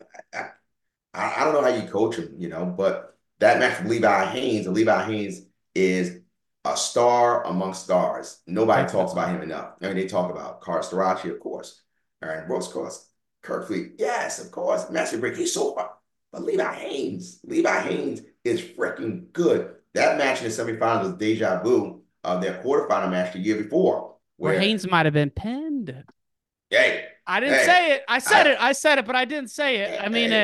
I don't know how you coach him, but that match with Levi Haynes, and Levi Haynes is a star among stars. Nobody talks about him enough. I mean, they talk about Carl Starachi, of course. Aaron Brooks, of course. Kirk Fleet, yes, of course. Master Brick, he's so far. But Levi Haynes is freaking good. That match in the semifinals was deja vu of their quarterfinal match the year before. Where Haynes might have been pinned. Hey. I didn't say it. I said it, but I didn't say it. I mean,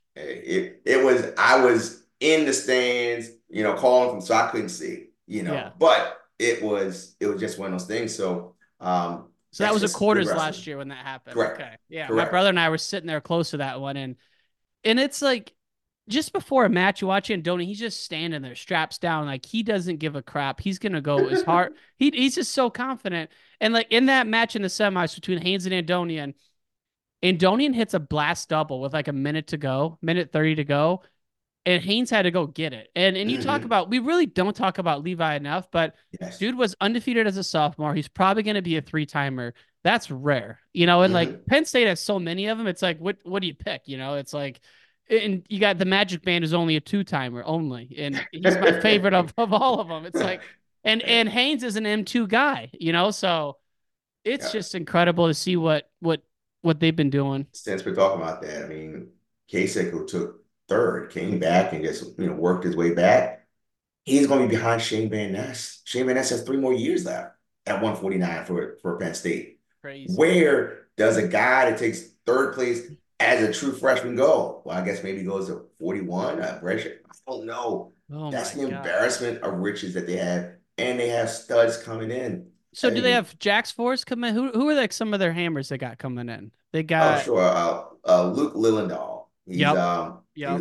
I was in the stands, calling from, so I couldn't see, but it was just one of those things. So that was a quarters last year when that happened. Correct. Okay. Yeah. Correct. My brother and I were sitting there close to that one. And it's like, just before a match, you watch Andonian, he's just standing there, straps down. Like, he doesn't give a crap. He's going to go as hard. He's just so confident. And like in that match in the semis between Haynes and Andonian hits a blast double with like a minute 30 to go. And Haynes had to go get it. And you talk about, we really don't talk about Levi enough, but dude was undefeated as a sophomore. He's probably going to be a 3-timer. That's rare, and Mm-hmm. like Penn State has so many of them. It's like, what do you pick? It's like, and you got the Magic Man is only a two-timer only. And he's my favorite of all of them. It's like, and Haynes is an M2 guy, so it's Yeah. just incredible to see what they've been doing. Since we're talking about that, I mean, Kasich, who took third, came back and just, worked his way back. He's going to be behind Shane Van Ness. Shane Van Ness has 3 more years left at 149 for Penn State. Crazy. Where does a guy that takes third place as a true freshman go? Well, I guess maybe he goes to 41. I don't know. Oh That's my the God. embarrassment of riches that they have, and they have studs coming in. So I do they mean, have Jax Force come in? Who are like some of their hammers they got coming in? They oh, got sure. Luke Lillendahl. Yep.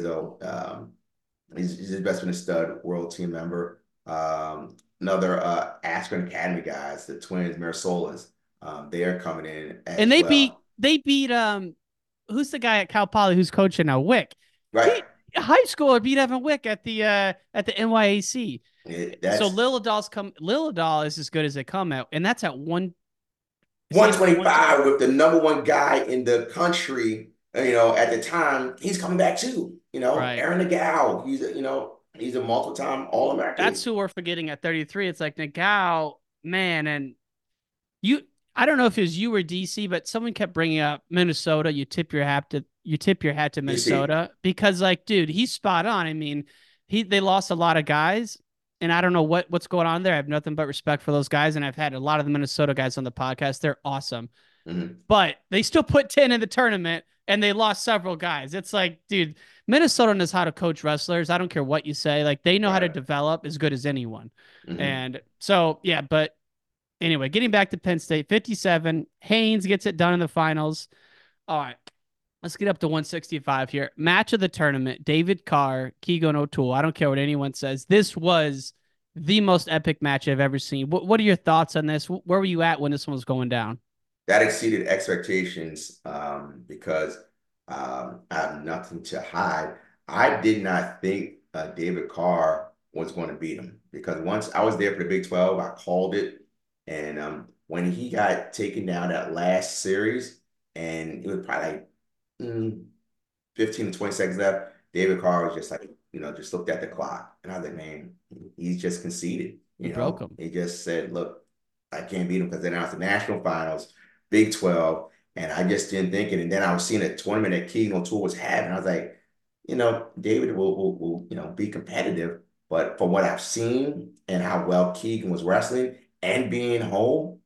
He's a best in stud world team member. Another Akron Academy guys, the twins, Marisolas. They are coming in as and they well. beat who's the guy at Cal Poly who's coaching now? Wick. Right. High schooler beat Evan Wick at the NYAC. So Lillendahl is as good as they come out, and that's at 125 with the number one guy in the country. At the time, he's coming back too. Right. Aaron Nagao. He's a multiple-time All-American. That's who we're forgetting at 33. It's like Nagao, man, and I don't know if it was you or DC, but someone kept bringing up Minnesota. You tip your hat to Minnesota because, like, dude, he's spot on. I mean, they lost a lot of guys, and I don't know what's going on there. I have nothing but respect for those guys, and I've had a lot of the Minnesota guys on the podcast. They're awesome, but they still put 10 in the tournament, and they lost several guys. It's like, dude, Minnesota knows how to coach wrestlers. I don't care what you say. Like, they know how to develop as good as anyone. And so, yeah, but anyway, getting back to Penn State, 57. Haynes gets it done in the finals. All right, let's get up to 165 here. Match of the tournament, David Carr, Keegan O'Toole. I don't care what anyone says. This was the most epic match I've ever seen. What are your thoughts on this? Where were you at when this one was going down? That exceeded expectations because I have nothing to hide. I did not think David Carr was going to beat him because once I was there for the Big 12, I called it. And when he got taken down that last series, and it was probably like 15 to 20 seconds left, David Carr was just like, just looked at the clock. And I was like, man, he's just conceded. He broke him. He just said, look, I can't beat him because then I was the national finals, Big 12, and I just didn't think it. And then I was seeing a tournament that Keegan O'Toole was having. I was like, David will be competitive. But from what I've seen and how well Keegan was wrestling and being home,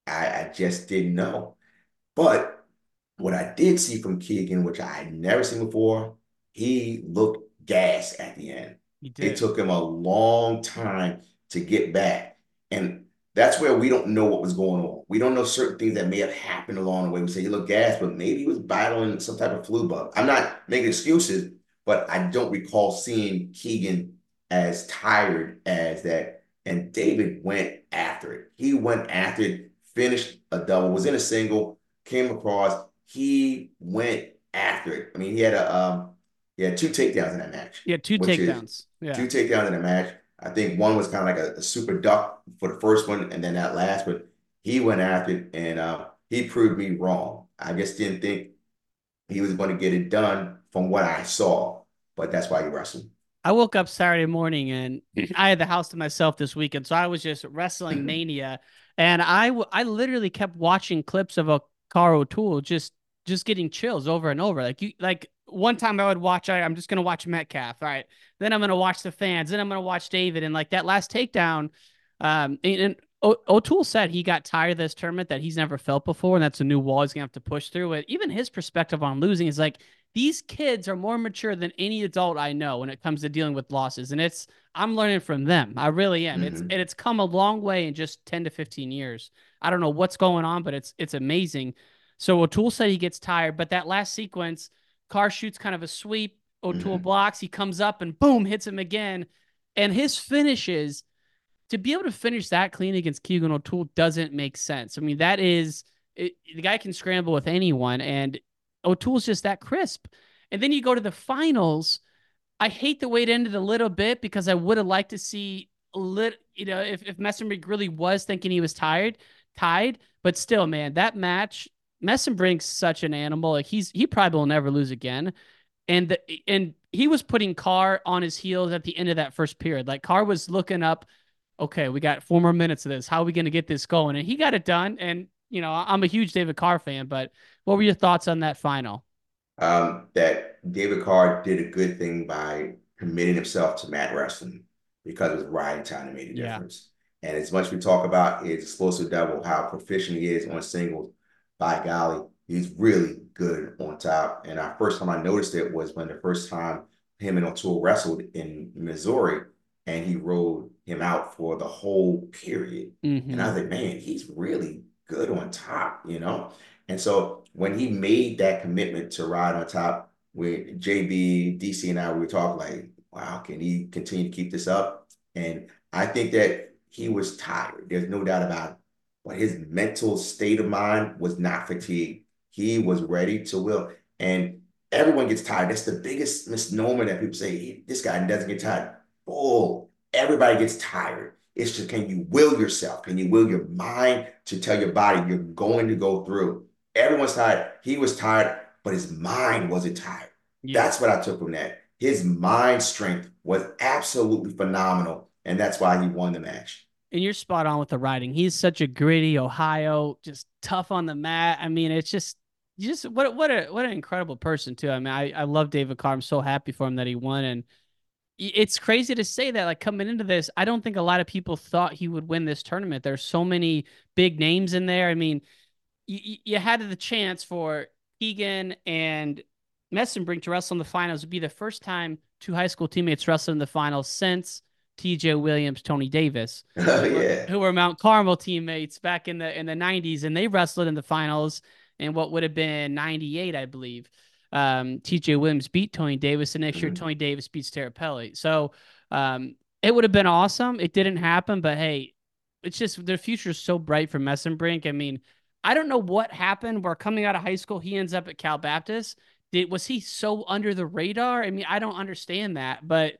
I just didn't know. But what I did see from Keegan, which I had never seen before, he looked gassed at the end. He did. It took him a long time to get back. And that's where we don't know what was going on. We don't know certain things that may have happened along the way. We say he looked gassed, but maybe he was battling some type of flu bug. I'm not making excuses, but I don't recall seeing Keegan as tired as that. And David went after it. He went after it, finished a double, was in a single, came across. He went after it. I mean, he had two takedowns in that match. Yeah, two takedowns. Yeah. Two takedowns in the match. I think one was kind of like a super duck for the first one, and then that last one, he went after it, and he proved me wrong. I just didn't think he was going to get it done from what I saw, but that's why he wrestled. I woke up Saturday morning and I had the house to myself this weekend, so I was just wrestling mania, and I literally kept watching clips of a Carr O'Toole just getting chills over and over. Like one time I would watch, I'm just gonna watch Metcalf, all right. Then I'm gonna watch the fans. Then I'm gonna watch David, and like that last takedown, and O'Toole said he got tired of this tournament that he's never felt before, and that's a new wall he's gonna have to push through. It. Even his perspective on losing is like, these kids are more mature than any adult I know when it comes to dealing with losses. And I'm learning from them. I really am. It's come a long way in just 10 to 15 years. I don't know what's going on, but it's amazing. So O'Toole said he gets tired, but that last sequence, Carr shoots kind of a sweep. O'Toole blocks. He comes up and boom, hits him again. And his finishes, to be able to finish that clean against Keegan O'Toole doesn't make sense. I mean, the guy can scramble with anyone, and O'Toole's just that crisp. And then you go to the finals. I hate the way it ended a little bit because I would have liked to see if Messermich really was thinking he was tired, tied, but still, man, that match, Messenbrink's such an animal. Like he probably will never lose again. And he was putting Carr on his heels at the end of that first period. Like Carr was looking up, okay, we got 4 more minutes of this. How are we going to get this going? And he got it done. And, you know, I'm a huge David Carr fan, but what were your thoughts on that final? That David Carr did a good thing by committing himself to mat wrestling because it was riding time that made a difference. And as much as we talk about his explosive double, how proficient he is on singles, by golly, he's really good on top. And our first time I noticed it was when the first time him and O'Toole wrestled in Missouri, and he rode him out for the whole period. And I was like, man, he's really good on top, you know? And so when he made that commitment to ride on top, with JB, DC, and I, we were talking like, wow, can he continue to keep this up? And I think that he was tired. There's no doubt about it. But his mental state of mind was not fatigued. He was ready to will. And everyone gets tired. That's the biggest misnomer that people say, hey, this guy doesn't get tired. Oh, everybody gets tired. It's just, can you will yourself? Can you will your mind to tell your body you're going to go through? Everyone's tired. He was tired, but his mind wasn't tired. That's what I took from that. His mind strength was absolutely phenomenal, and that's why he won the match. And you're spot on with the riding. He's such a gritty Ohio, just tough on the mat. I mean, it's just what an incredible person too. I mean, I love David Carr. I'm so happy for him that he won. And it's crazy to say that, like, coming into this, I don't think a lot of people thought he would win this tournament. There's so many big names in there. I mean, you had the chance for Keegan and Messenbrink to wrestle in the finals. It would be the first time two high school teammates wrestled in the finals since TJ Williams, Tony Davis, who were Mount Carmel teammates back in the 90s, and they wrestled in the finals in what would have been 98, I believe. TJ Williams beat Tony Davis, and next year Tony Davis beats Terapelli. So it would have been awesome. It didn't happen, but hey, it's just their future is so bright for Messenbrink. I mean, I don't know what happened where coming out of high school, he ends up at Cal Baptist. Was he so under the radar? I mean, I don't understand that, but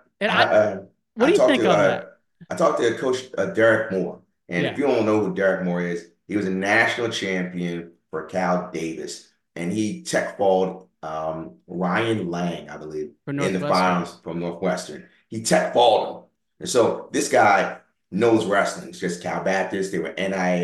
what do you think of that? I talked to Coach Derek Moore, and if you don't know who Derek Moore is, he was a national champion for Cal Davis, and he tech-falled Ryan Lang, I believe, in the finals from Northwestern. He tech-falled him. And so this guy knows wrestling. It's just Cal Baptist. They were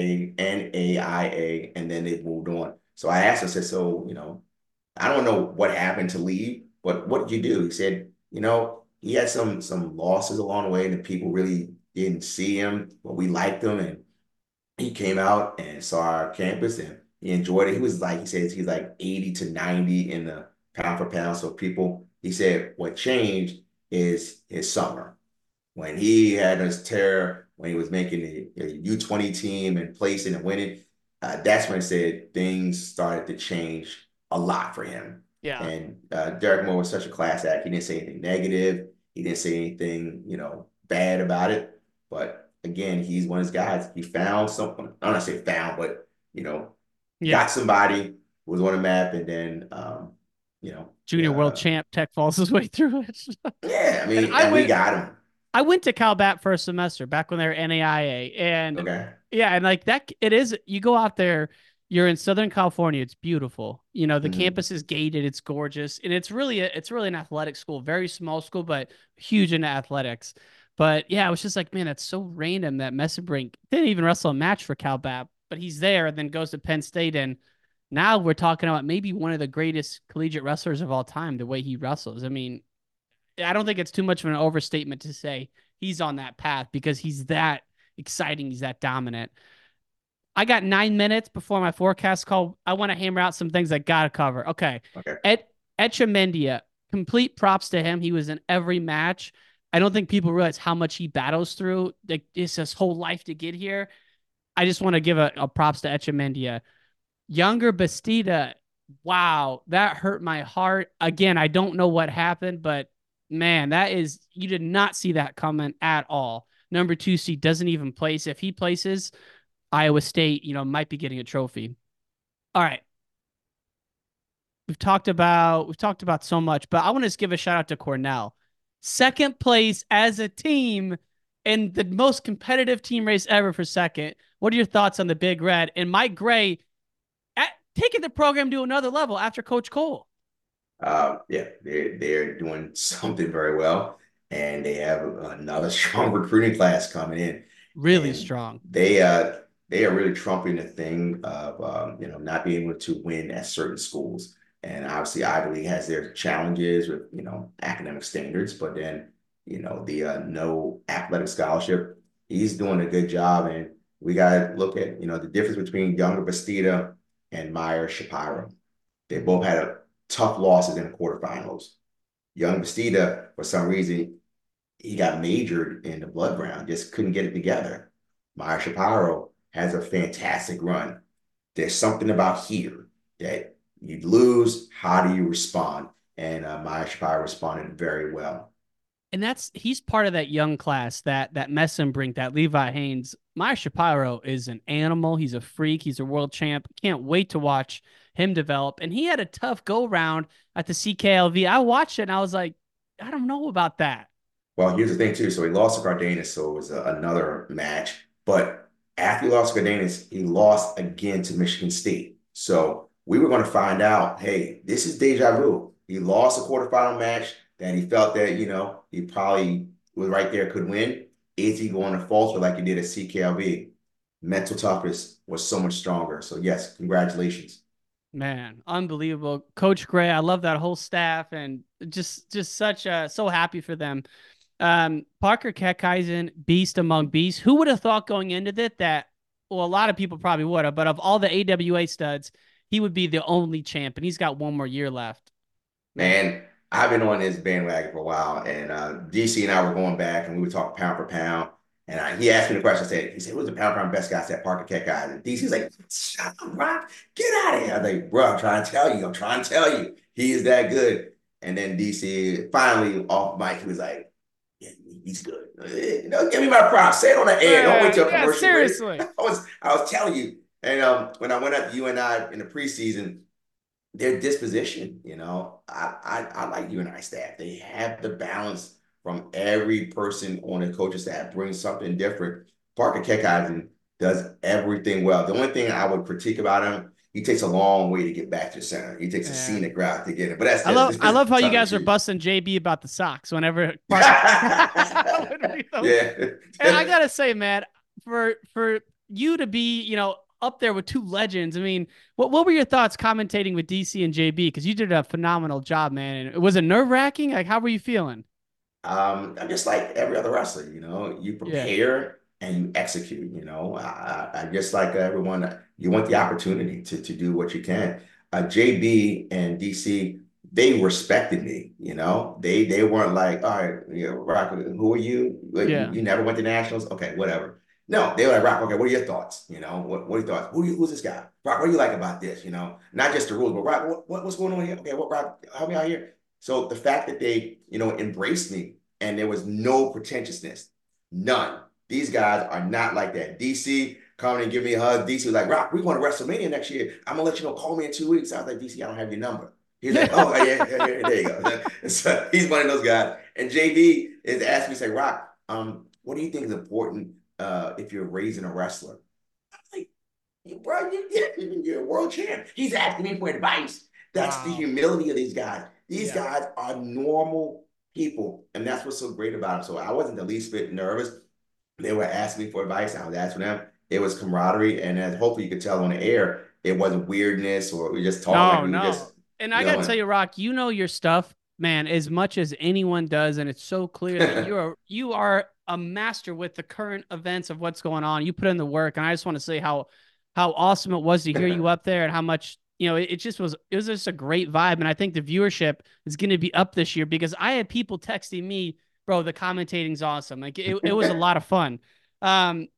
NAIA, and then they moved on. So I asked him, I said, so, you know, I don't know what happened to leave, but what did you do? He said, you know, he had some losses along the way, and the people really didn't see him, but we liked him, and he came out and saw our campus, and he enjoyed it. He was like, he says he's like 80 to 90 in the pound for pound. So he said what changed is his summer. When he had his tear, when he was making a U20 team and placing and winning, that's when he said things started to change a lot for him. Yeah. And Derek Moore was such a class act. He didn't say anything negative. He didn't say anything, you know, bad about it. But again, he's one of his guys. He found something. I'm not saying found, but, you know, got somebody who was on the map, and then, you know. Junior world champ Tech falls his way through it. Yeah, I mean, we got him. I went to Cal Bat for a semester back when they were NAIA. And and like that, it is, you go out there, you're in Southern California. It's beautiful. You know, the campus is gated. It's gorgeous. And it's really an athletic school, very small school, but huge into athletics. But yeah, it was just like, man, that's so random that Messenbrink didn't even wrestle a match for Cal Bat, but he's there and then goes to Penn State. And now we're talking about maybe one of the greatest collegiate wrestlers of all time, the way he wrestles. I mean, I don't think it's too much of an overstatement to say he's on that path because he's that exciting. He's that dominant. I got 9 minutes before my forecast call. I want to hammer out some things I got to cover. Okay. Etchemendia, complete props to him. He was in every match. I don't think people realize how much he battles through. Like, it's his whole life to get here. I just want to give a props to Etchemendia. Younger Bastida, wow, that hurt my heart. Again, I don't know what happened, but man, you did not see that coming at all. Number 2 seed doesn't even place. If he places, Iowa State, you know, might be getting a trophy. All right. We've talked about so much, but I want to just give a shout out to Cornell. Second place as a team in the most competitive team race ever for second. What are your thoughts on the Big Red and Mike Gray taking the program to another level after Coach Cole? Yeah, they're doing something very well, and they have another strong recruiting class coming in. Really And strong. they are really trumping the thing of not being able to win at certain schools. And obviously, Ivy League has their challenges with academic standards, but then the no athletic scholarship. He's doing a good job, and we got to look at the difference between Younger Bastida and Meyer Shapiro. They both had tough losses in the quarterfinals. Young Bastida, for some reason, he got majored in the blood round, just couldn't get it together. Meyer Shapiro has a fantastic run. There's something about here that you lose. How do you respond? And Meyer Shapiro responded very well. And he's part of that young class, that Messenbrink, that Levi Haynes. Meyer Shapiro is an animal. He's a freak. He's a world champ. Can't wait to watch him develop. And he had a tough go round at the CKLV. I watched it and I was like, I don't know about that. Well, here's the thing too. So he lost to Cardenas, so it was another match. But after he lost to Cardenas, he lost again to Michigan State. So we were going to find out, hey, this is deja vu. He lost a quarterfinal match that he felt that, he probably was right there, could win. Is he going to falter like he did at CKLV? Mental toughness was so much stronger. So yes, congratulations. Man, unbelievable. Coach Gray, I love that whole staff and just so happy for them. Parker Keckheisen, beast among beasts. Who would have thought going into that, well, a lot of people probably would have, but of all the AWA studs, he would be the only champ, and he's got one more year left. Man, I've been on this bandwagon for a while, and DC and I were going back, and we would talk pound for pound. And he asked me the question. He said, who's the pound for pound best guy? I said, Parker Keckheisen. And DC's like, shut up, Rock. Get out of here. I was like, bro, I'm trying to tell you. He is that good. And then DC finally off mic, he was like, yeah, he's good. Give me my props. Say it on the air. Don't wait till a commercial. Seriously. I was telling you. And when I went up to UNI in the preseason, their disposition, I like UNI staff. They have the balance from every person on the coaching staff, brings something different. Parker Keckheisen does everything well. The only thing I would critique about him, he takes a long way to get back to center. He takes a scenic route to get it. But that's I love how you guys are busting JB about the socks whenever. Yeah. And I gotta say, man, for you to be, up there with two legends. I mean, what were your thoughts commentating with DC and JB? Because you did a phenomenal job, man. And was it nerve-wracking? Like, how were you feeling? I'm just like every other wrestler, you prepare and you execute, I just like everyone, you want the opportunity to do what you can. JB and DC, they respected me, they weren't like, all right, Rock, who are you? You never went to nationals? Okay, whatever. No, they were like, Rock, okay, what are your thoughts? What are your thoughts? Who's this guy? Rock, what do you like about this? Not just the rules, but Rock, what's going on here? Okay, Rock, help me out here. So the fact that they, embraced me and there was no pretentiousness, none. These guys are not like that. DC coming and give me a hug. DC was like, Rock, we're going to WrestleMania next year. I'm going to let you know, call me in 2 weeks. I was like, DC, I don't have your number. He's like, oh, yeah, there you go. So he's one of those guys. And JB is asking me, say, Rock, what do you think is important if you're raising a wrestler? I'm like, bro, you're a world champ. He's asking me for advice. That's the humility of these guys. These guys are normal people, and that's what's so great about them. So I wasn't the least bit nervous. They were asking me for advice. I was asking them. It was camaraderie, and as hopefully you could tell on the air, it wasn't weirdness or we just talking. And I gotta tell you, Rock, your stuff, man, as much as anyone does, and it's so clear that you are a master with the current events of what's going on. You put in the work, and I just want to say how awesome it was to hear you up there and how much. It was just a great vibe. And I think the viewership is going to be up this year because I had people texting me, bro, the commentating's awesome. Like it was a lot of fun. Pound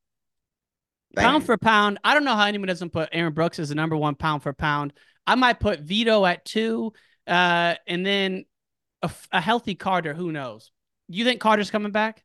for pound. I don't know how anyone doesn't put Aaron Brooks as the number one pound for pound. I might put Vito at 2, and then a healthy Carter. Who knows? You think Carter's coming back?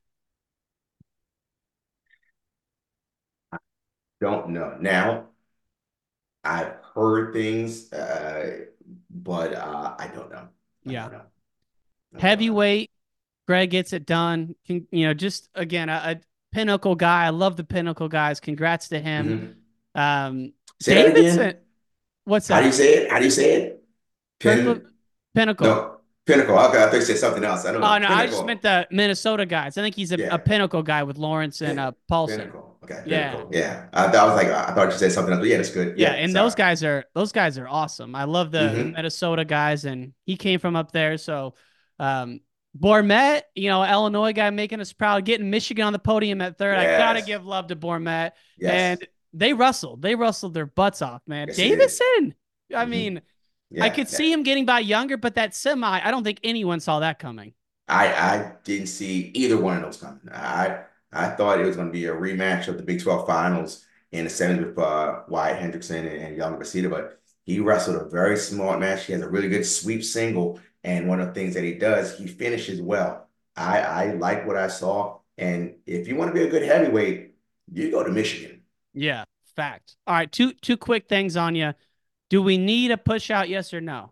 Don't know. Now, I've heard things, but I don't know. I don't know. Heavyweight, Greg gets it done. Just again, a Pinnacle guy. I love the Pinnacle guys. Congrats to him. Say that Davidson. again. What's that? How do you say it? How do you say it? Pinnacle. No, Pinnacle. Okay, I thought you said something else. I don't know. Oh, no, Pinnacle. I just meant the Minnesota guys. I think he's a Pinnacle guy with Lawrence and Paulson. Pinnacle. Okay, Pinnacle. Yeah. I thought you said something else. But yeah, that's good. Yeah, and those guys are awesome. I love the Minnesota guys, and he came from up there. So, Bourmet, Illinois guy making us proud, getting Michigan on the podium at third. Yes. I gotta give love to Bourmet. Yes. And they wrestled their butts off, man. Yes, Davison. I mean, I could see him getting by younger, but that semi, I don't think anyone saw that coming. I didn't see either one of those coming. I thought it was going to be a rematch of the Big 12 finals in the semis with Wyatt Hendrickson and Young Basita, but he wrestled a very smart match. He has a really good sweep single, and one of the things that he does, he finishes well. I like what I saw, and if you want to be a good heavyweight, you go to Michigan. Yeah, fact. All right, two quick things on you. Do we need a push out, yes or no?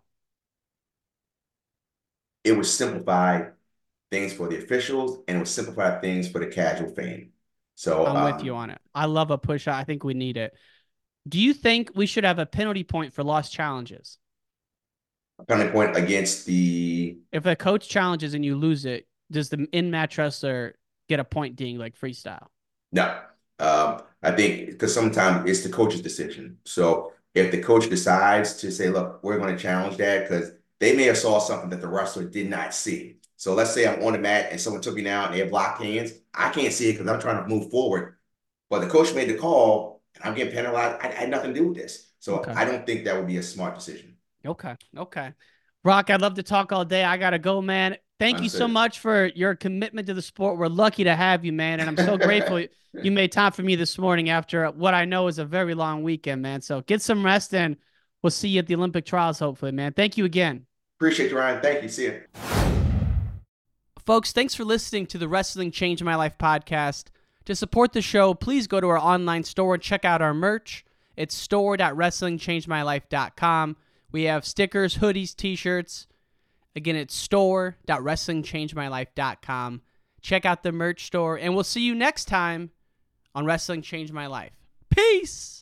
It would simplify things for the officials, and it would simplify things for the casual fan. So I'm with you on it. I love a push out. I think we need it. Do you think we should have a penalty point for lost challenges? A penalty point against the... If a coach challenges and you lose it, does the in-match wrestler get a point ding like freestyle? No. I think because sometimes it's the coach's decision. So if the coach decides to say, look, we're going to challenge that because they may have saw something that the wrestler did not see. So let's say I'm on the mat and someone took me down and they have blocked hands. I can't see it because I'm trying to move forward. But the coach made the call and I'm getting penalized. I had nothing to do with this. So I don't think that would be a smart decision. Okay. Rock, I'd love to talk all day. I got to go, man. Thank you so much for your commitment to the sport. We're lucky to have you, man. And I'm so grateful you made time for me this morning after what I know is a very long weekend, man. So get some rest and we'll see you at the Olympic trials, hopefully, man. Thank you again. Appreciate you, Ryan. Thank you. See you. Folks, thanks for listening to the Wrestling Changed My Life podcast. To support the show, please go to our online store and check out our merch. It's store.wrestlingchangemylife.com. We have stickers, hoodies, t-shirts. Again, it's store.wrestlingchangemylife.com. Check out the merch store, and we'll see you next time on Wrestling Changed My Life. Peace!